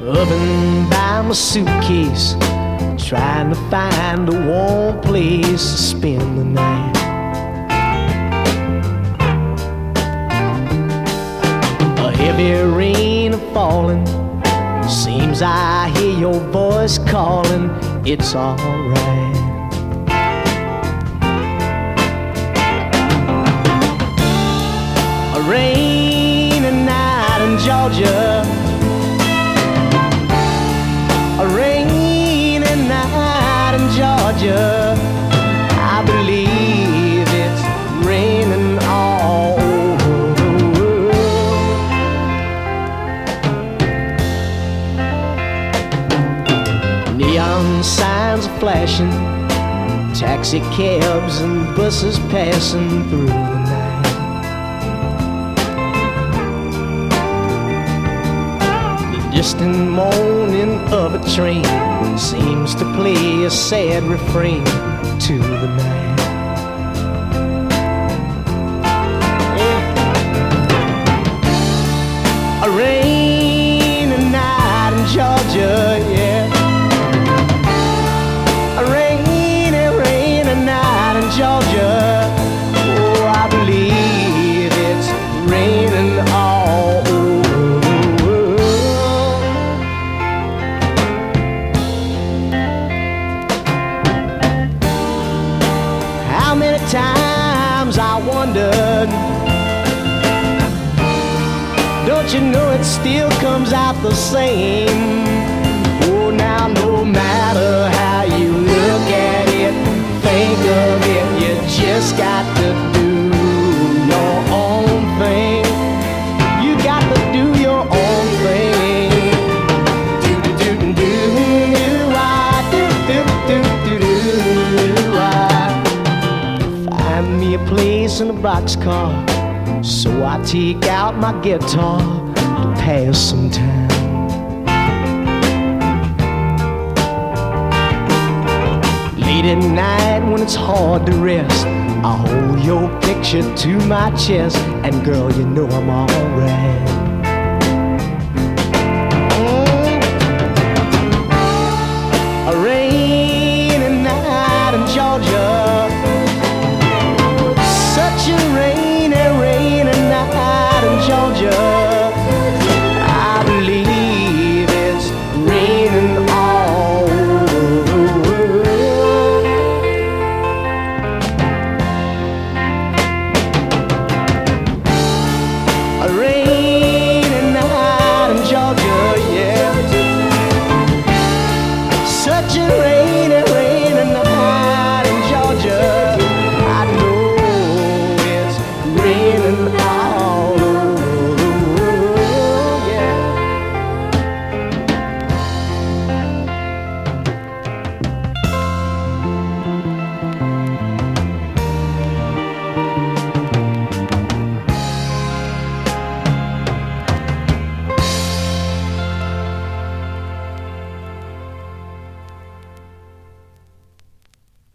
Hovering by my suitcase, trying to find a warm place to spend the night. A heavy rain falling, seems I hear your voice calling, it's alright. A rainy night in Georgia, a rainy night in Georgia. I believe it's raining all over the world. Neon signs are flashing, taxi cabs and buses passing through the night. Distant moaning of a train seems to play a sad refrain to the night. A rainy night in Georgia, yeah. A rainy night in Georgia. Oh, I believe it's raining all over the world. How many times I wondered, don't you know it still comes out the same? Oh, now no matter how you look at it, think of it, you just got to do your own thing. You got to do your own thing. Find me a place in a boxcar, so I take out my guitar to pass some time. Late at night when it's hard to rest, I hold your picture to my chest, and girl, you know I'm alright.